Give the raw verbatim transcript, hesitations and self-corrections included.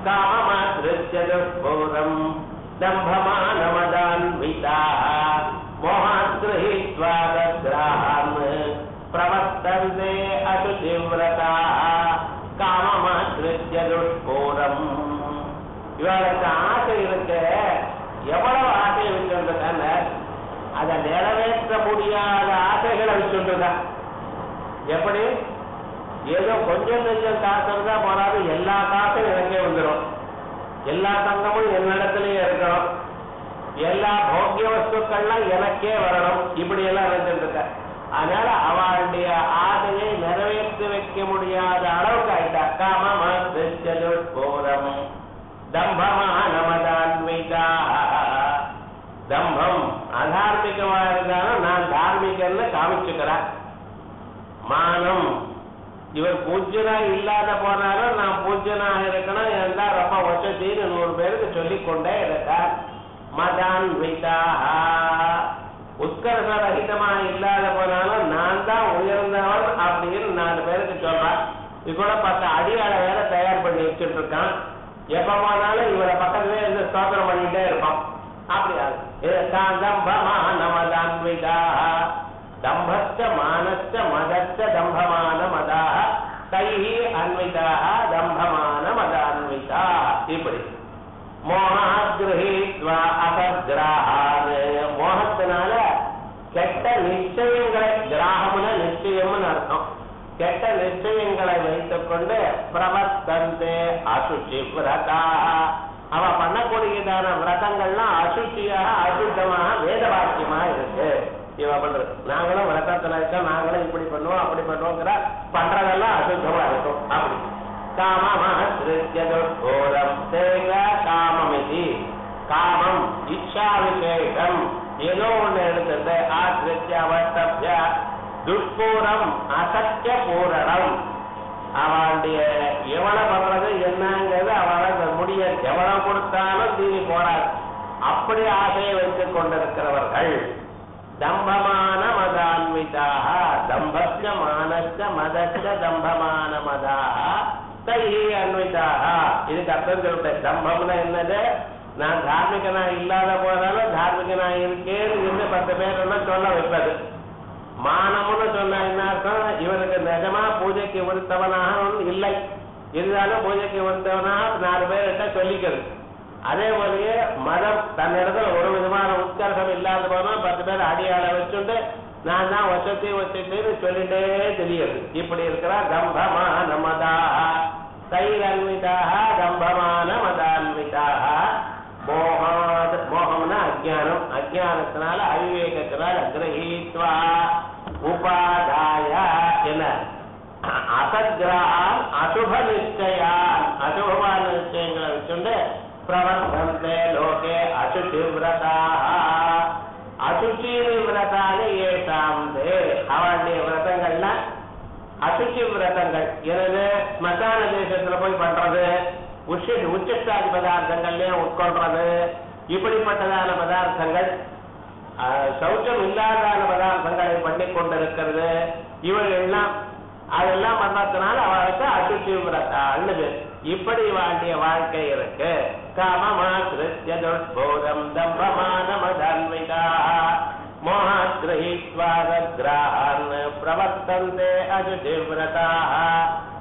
காமமாத்ருத்ய துஷ்பூரம் தம்பமானமதான்விதாः மோகாத் கிரஹீத்வா தத்ராஹான் பிரவர்த்தந்தே அசுசிவ்ரதாः காமமாத்ருத்ய துஷ்பூரம். இவளுக்கு ஆசை இருக்கு. எவ்வளவு ஆசை வச்சுருக்காங்க, அதை நிறைவேற்ற முடியாத ஆசைகளை வச்சுருக்கா. எப்படி ஏதோ கொஞ்சம் கொஞ்சம் காசு இருந்தா போறாது, எல்லா காசும் எனக்கே வந்துடும், எல்லா தங்கமும் என்னிடத்திலேயே இருக்கணும், எல்லா போக்கிய வஸ்துக்கள்லாம் எனக்கே வரணும், இப்படி எல்லாம் நினைச்சிருக்க. அதனால அவளுடைய ஆசையை நிறைவேற்றி வைக்க முடியாத அளவுக்கு ஆயிட்டா. காமமாத்ருத்யம் தம்பமானமதான்விதாः. தம்பம் அதார்மிகமா இருந்தாலும் நான் தார்மிகன்னு காமிச்சுக்கிறேன். மானம் இவர் பூஜ்யனா இல்லாத போனாலும் நான் பூஜ்யனாக இருக்கணும் இருந்தா ரொம்ப வசதின்னு நூறு பேருக்கு சொல்லிக் கொண்டே இருக்கார். மதான்விதாः உத்கர்ஷரகிதமா இல்லாத போனாலும் நான் தான் உயர்ந்தவன் அப்படின்னு நாலு பேருக்கு சொல்றான். இது கூட பத்து அடியாள வேற தயார் பண்ணி வச்சுட்டு இருக்கான். எப்ப போனாலும் இவரை பக்கத்துல இருந்து ஸ்தோத்திரம் பண்ணிட்டே இருப்பான். அப்படியா தம்பமானமதான்விதாः தம்பஸ்ச மானஸ்ச மதஸ்ச தம்பமான மதாः தைஹி அன்விதாः தம்பமான மதான்விதாः. இப்படி மோகாத் கிரஹீத்வா அசத்கிராஹான் மோகத்தினால கெட்ட நிச்சயங்களை, கிராகம்னா நிச்சயம்னு அர்த்தம், கெட்ட நிச்சயங்களை வைத்துக் கொண்டு பிரவர்த்தந்தே அசுச்சி விரதாः அவ பண்ணக்கூடியதான விரதங்கள்லாம் அசுச்சியாக அசுத்தமாக வேத வாக்கியமா இருக்கு. இவ பண்றது நாங்களும் விரதத்துல இருக்கோம், நாங்களும் இப்படி பண்ணுவோம் அப்படி பண்ணுவோங்கிற பண்றதெல்லாம் அசுத்தமா இருக்கும். அப்படி காமமாத்ருத்யம் தேங்க காமமிதி காமம் இச்சா விசேஷம் ஏதோ ஒண்ணு எடுத்தது ஆத்ருத்ய வர்த்தப்ய துஷ்பூரம் அசத்திய பூரணம். அவளுடைய எவ்வளவு பண்றது என்னங்கிறது அவளை முடிய எவ்வளவு கொடுத்தாலும் தீனி போறாது. அப்படி ஆசையை வைத்துக் கொண்டிருக்கிறவர்கள் தம்பமான மதான்விதாः தம்பஸ்ய மானஸ்ய மதஸ்ய தம்பமான மதாः தைஹி அன்விதாः. இதுக்கு அர்த்தம் சொல்றேன். தம்பம்னா என்னது, நான் தார்மிகனா இல்லாத போதாலும் தார்மிகனா இருக்கேன்னு இருந்து பத்து பேர் எல்லாம் சொல்ல வைப்பது. மானம்னு சொன்ன என்ன அர்த்தம், இவனுக்கு நிஜமா பூஜைக்கு உடுத்தவனாக இல்லை, இருந்தாலும் பூஜைக்கு உடுத்தவனாக நாலு பேர்கிட்ட சொல்லிக்கிறது. அதே போலயே மதம் தன்னிடத்துல ஒரு விதமான உத்கர்ஷம் இல்லாத போனா பத்து பேர் அடியாள வச்சுட்டு நான் தான் வசதி வசதின்னு சொல்லிட்டே தெரியுது. இப்படி இருக்கிறா தம்பமான மதாः தைரன்விதாः தம்பமான மதான்விதாः. மோகாத் மோகம்னா அஜ்ஞானம், அஜ்ஞானத்தினால அவிவேகத்தினால கிரஹீத்வா உபாதாய என்ன அசத்கிரஹான் அசுப நிச்சயான் அசுபமான நிச்சயங்களை வச்சுண்டு பிரவர்த்தந்தே லோகே அசுச்சிவ்ரதாः அசுச்சி விரதானே ஏஷாம் தே அவளுடைய விரதங்கள்ல அசுச்சி விரதங்கள். எனவே ஸ்மசான தேசத்துல போய் பண்றது, உச்ச உச்சிஷ்டாதி பதார்த்தங்கள்லயும் உட்கொள்றது, இப்படிப்பட்டதான பதார்த்தங்கள், சௌச்சம் இல்லாதான பதார்த்தங்களை பண்ணி கொண்டிருக்கிறது, இவர்கள்லாம் அதெல்லாம் பண்ணதுனால அவளுக்கு அசுச்சி விரதான்னு இப்படி வாண்டிய வாழ்க்கை இருக்கு. காமமாத்ருத்ய துஷ்பூரம் தம்பமான மதான்விதாः மோகாத் கிரஹீத்வா தத்ராஹான் பிரவர்த்தந்தே அசுச்சி விரதாः